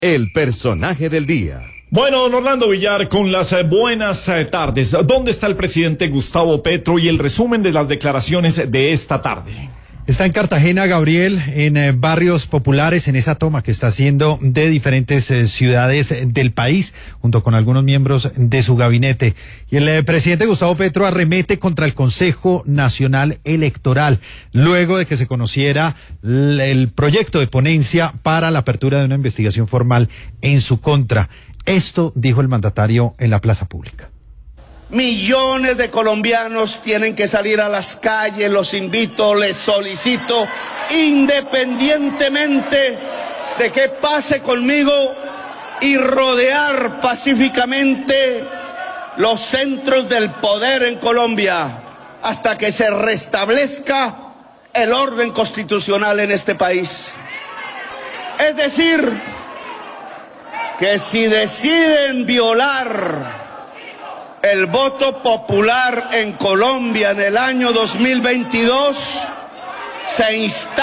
El personaje del día. Bueno, don Orlando Villar, con las buenas tardes. ¿Dónde está el presidente Gustavo Petro y el resumen de las declaraciones de esta tarde? Está en Cartagena, Gabriel, en barrios populares, en esa toma que está haciendo de diferentes ciudades del país, junto con algunos miembros de su gabinete. Y el presidente Gustavo Petro arremete contra el Consejo Nacional Electoral, luego de que se conociera el proyecto de ponencia para la apertura de una investigación formal en su contra. Esto dijo el mandatario en la plaza pública. Millones de colombianos tienen que salir a las calles, los invito, les solicito, independientemente de qué pase conmigo, y rodear pacíficamente los centros del poder en Colombia hasta que se restablezca el orden constitucional en este país. Es decir, que si deciden violar el voto popular en Colombia en el año 2022, se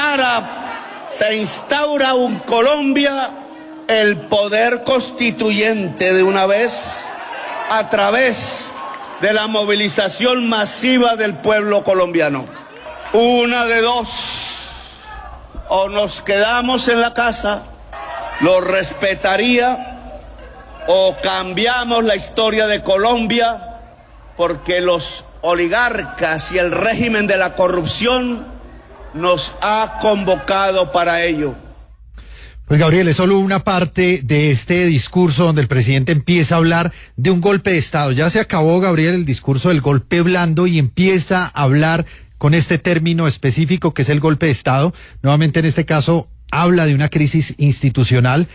instaura en Colombia el poder constituyente de una vez, a través de la movilización masiva del pueblo colombiano. Una de dos: o nos quedamos en la casa, lo respetaría, o cambiamos la historia de Colombia, porque los oligarcas y el régimen de la corrupción nos ha convocado para ello. Pues Gabriel, es solo una parte de este discurso donde el presidente empieza a hablar de un golpe de Estado. Ya se acabó, Gabriel, el discurso del golpe blando y empieza a hablar con este término específico que es el golpe de Estado. Nuevamente, en este caso, habla de una crisis institucional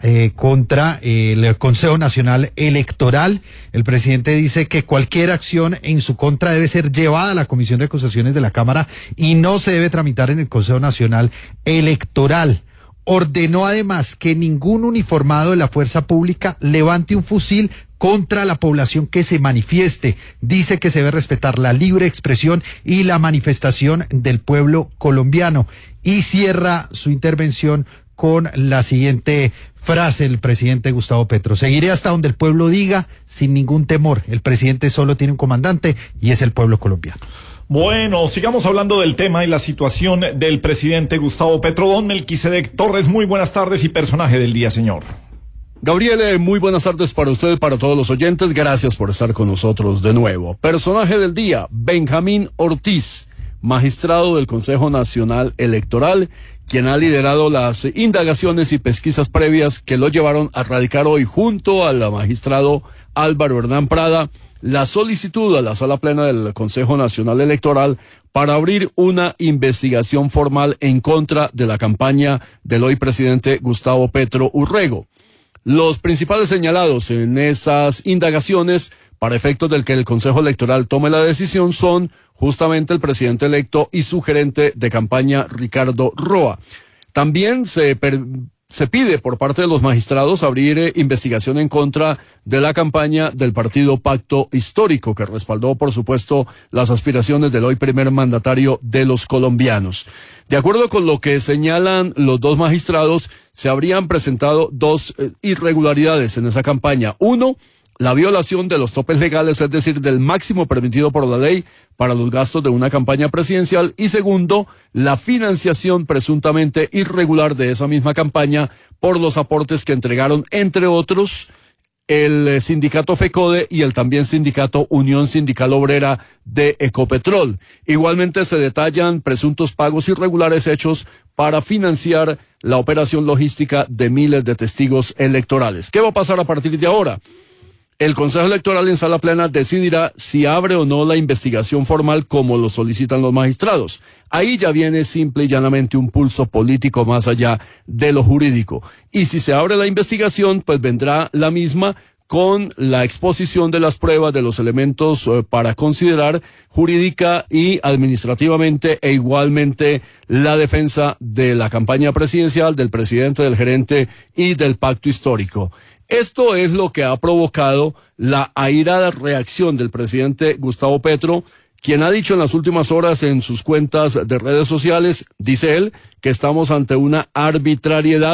contra el Consejo Nacional Electoral. El presidente dice que cualquier acción en su contra debe ser llevada a la Comisión de Acusaciones de la Cámara y no se debe tramitar en el Consejo Nacional Electoral. Ordenó además que ningún uniformado de la fuerza pública levante un fusil contra la población que se manifieste. Dice que se debe respetar la libre expresión y la manifestación del pueblo colombiano. Y cierra su intervención con la siguiente frase del presidente Gustavo Petro: seguiré hasta donde el pueblo diga, sin ningún temor. El presidente solo tiene un comandante y es el pueblo colombiano. Bueno, sigamos hablando del tema y la situación del presidente Gustavo Petro. Don Melquisedec Torres, muy buenas tardes y personaje del día, señor. Gabriel, muy buenas tardes para usted y para todos los oyentes. Gracias por estar con nosotros de nuevo. Personaje del día: Benjamín Ortiz, magistrado del Consejo Nacional Electoral, quien ha liderado las indagaciones y pesquisas previas que lo llevaron a radicar hoy junto al magistrado Álvaro Hernán Prada la solicitud a la Sala Plena del Consejo Nacional Electoral para abrir una investigación formal en contra de la campaña del hoy presidente Gustavo Petro Urrego. Los principales señalados en esas indagaciones, para efectos del que el Consejo Electoral tome la decisión, son justamente el presidente electo y su gerente de campaña, Ricardo Roa. También se pide por parte de los magistrados abrir investigación en contra de la campaña del partido Pacto Histórico, que respaldó, por supuesto, las aspiraciones del hoy primer mandatario de los colombianos. De acuerdo con lo que señalan los dos magistrados, se habrían presentado dos irregularidades en esa campaña. Uno, la violación de los topes legales, es decir, del máximo permitido por la ley para los gastos de una campaña presidencial. Y segundo, la financiación presuntamente irregular de esa misma campaña por los aportes que entregaron, entre otros, el sindicato FECODE y el también sindicato Unión Sindical Obrera de Ecopetrol. Igualmente se detallan presuntos pagos irregulares hechos para financiar la operación logística de miles de testigos electorales. ¿Qué va a pasar a partir de ahora? El Consejo Electoral en Sala Plena decidirá si abre o no la investigación formal como lo solicitan los magistrados. Ahí ya viene simple y llanamente un pulso político más allá de lo jurídico. Y si se abre la investigación, pues vendrá la misma con la exposición de las pruebas, de los elementos para considerar jurídica y administrativamente, e igualmente la defensa de la campaña presidencial, del presidente, del gerente y del pacto histórico. Esto es lo que ha provocado la airada reacción del presidente Gustavo Petro, quien ha dicho en las últimas horas en sus cuentas de redes sociales, dice él, que estamos ante una arbitrariedad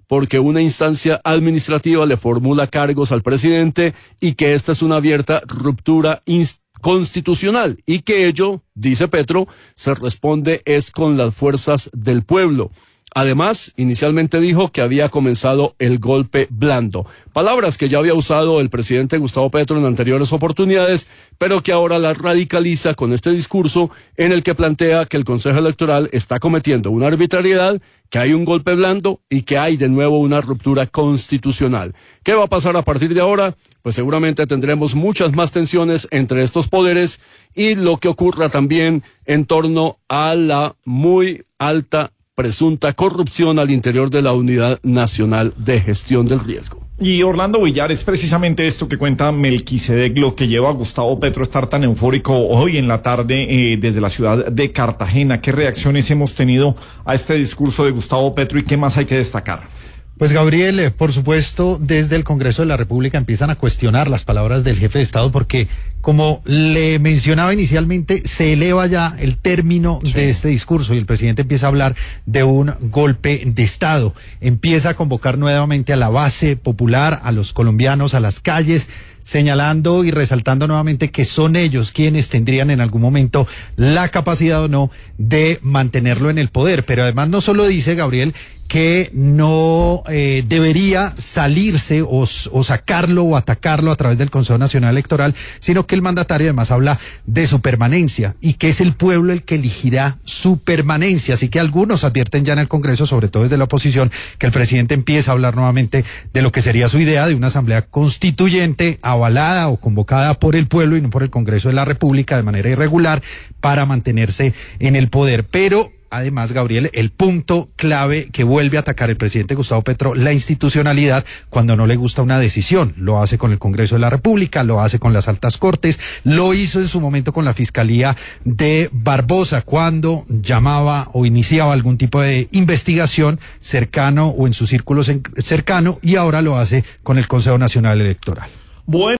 porque una instancia administrativa le formula cargos al presidente y que esta es una abierta ruptura constitucional y que ello, dice Petro, se responde es con las fuerzas del pueblo. Además, inicialmente dijo que había comenzado el golpe blando, palabras que ya había usado el presidente Gustavo Petro en anteriores oportunidades, pero que ahora las radicaliza con este discurso en el que plantea que el Consejo Electoral está cometiendo una arbitrariedad, que hay un golpe blando y que hay de nuevo una ruptura constitucional. ¿Qué va a pasar a partir de ahora? Pues seguramente tendremos muchas más tensiones entre estos poderes y lo que ocurra también en torno a la muy alta presunta corrupción al interior de la Unidad Nacional de Gestión del Riesgo. Y Orlando Villar, es precisamente esto que cuenta Melquisedec lo que lleva a Gustavo Petro a estar tan eufórico hoy en la tarde desde la ciudad de Cartagena. ¿Qué reacciones hemos tenido a este discurso de Gustavo Petro y qué más hay que destacar? Pues Gabriel, por supuesto, desde el Congreso de la República empiezan a cuestionar las palabras del jefe de Estado porque, como le mencionaba inicialmente, se eleva ya el término de este discurso y el presidente empieza a hablar de un golpe de Estado. Empieza a convocar nuevamente a la base popular, a los colombianos, a las calles, señalando y resaltando nuevamente que son ellos quienes tendrían en algún momento la capacidad o no de mantenerlo en el poder. Pero además no solo dice, Gabriel, que no debería salirse o sacarlo o atacarlo a través del Consejo Nacional Electoral, sino que el mandatario además habla de su permanencia y que es el pueblo el que elegirá su permanencia. Así que algunos advierten ya en el Congreso, sobre todo desde la oposición, que el presidente empieza a hablar nuevamente de lo que sería su idea de una asamblea constituyente avalada o convocada por el pueblo y no por el Congreso de la República de manera irregular para mantenerse en el poder. Pero además, Gabriel, el punto clave que vuelve a atacar el presidente Gustavo Petro, la institucionalidad, cuando no le gusta una decisión. Lo hace con el Congreso de la República, lo hace con las altas cortes, lo hizo en su momento con la Fiscalía de Barbosa, cuando llamaba o iniciaba algún tipo de investigación cercano o en su círculo cercano, y ahora lo hace con el Consejo Nacional Electoral. Bueno.